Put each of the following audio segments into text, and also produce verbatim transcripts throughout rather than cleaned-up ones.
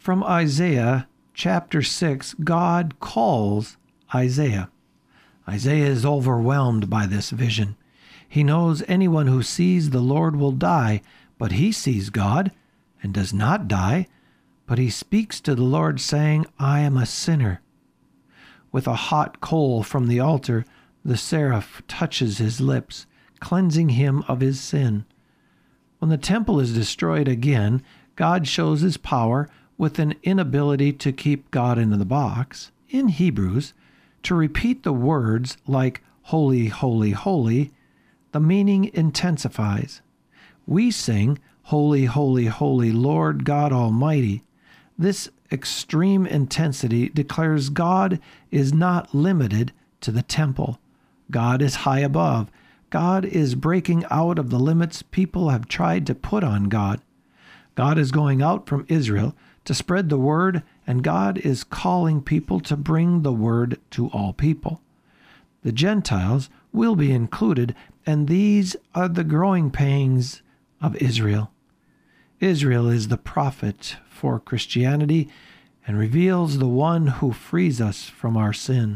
From Isaiah chapter six, God calls Isaiah. Isaiah is overwhelmed by this vision. He knows anyone who sees the Lord will die, but he sees God and does not die. But he speaks to the Lord, saying, I am a sinner. With a hot coal from the altar, the seraph touches his lips, cleansing him of his sin. When the temple is destroyed again, God shows his power with an inability to keep God in the box. In Hebrews, to repeat the words like holy, holy, holy, the meaning intensifies. We sing, Holy, holy, holy, Lord God Almighty. This extreme intensity declares God is not limited to the temple. God is high above. God is breaking out of the limits people have tried to put on God. God is going out from Israel to spread the word, and God is calling people to bring the word to all people. The Gentiles will be included, and these are the growing pangs of Israel. Israel is the prophet for Christianity and reveals the one who frees us from our sin.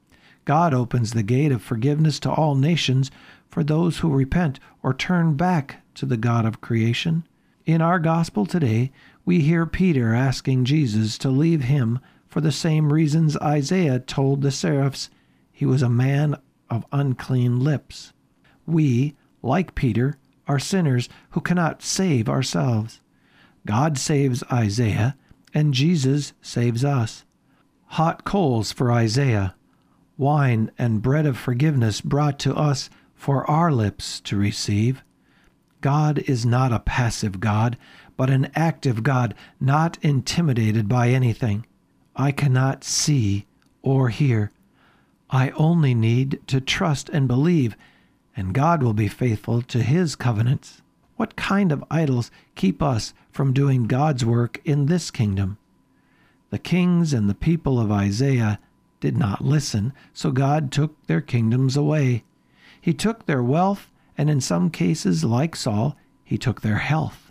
God opens the gate of forgiveness to all nations for those who repent or turn back to the God of creation. In our gospel today, we hear Peter asking Jesus to leave him for the same reasons Isaiah told the seraphs he was a man of unclean lips. We, like Peter, are sinners who cannot save ourselves. God saves Isaiah, and Jesus saves us. Hot coals for Isaiah, wine and bread of forgiveness brought to us for our lips to receive. God is not a passive God, but an active God, not intimidated by anything. I cannot see or hear. I only need to trust and believe, and God will be faithful to his covenants. What kind of idols keep us from doing God's work in this kingdom? The kings and the people of Isaiah did not listen, so God took their kingdoms away. He took their wealth, and in some cases, like Saul, he took their health.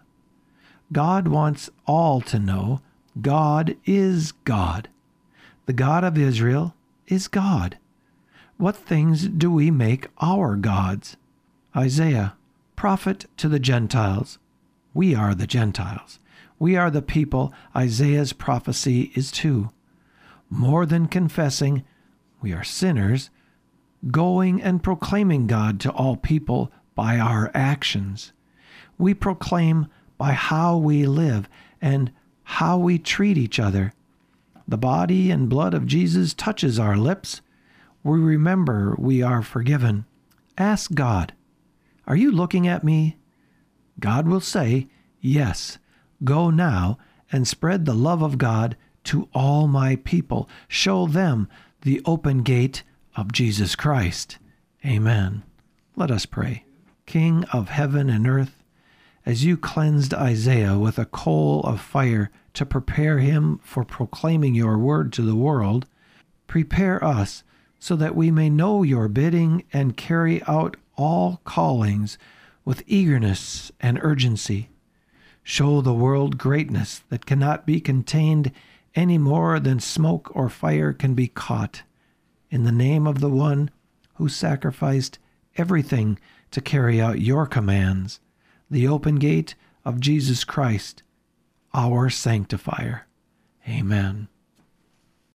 God wants all to know God is God. The God of Israel is God. What things do we make our gods? Isaiah, prophet to the Gentiles. We are the Gentiles. We are the people Isaiah's prophecy is to. More than confessing, we are sinners, going and proclaiming God to all people by our actions. We proclaim by how we live and how we treat each other. The body and blood of Jesus touches our lips. We remember we are forgiven. Ask God, are you looking at me? God will say, yes, go now and spread the love of God to all my people. Show them the open gate of Jesus Christ. Amen. Let us pray. King of heaven and earth, as you cleansed Isaiah with a coal of fire to prepare him for proclaiming your word to the world, prepare us so that we may know your bidding and carry out all callings with eagerness and urgency. Show the world greatness that cannot be contained any more than smoke or fire can be caught. In the name of the one who sacrificed everything to carry out your commands, the open gate of Jesus Christ, our sanctifier. Amen.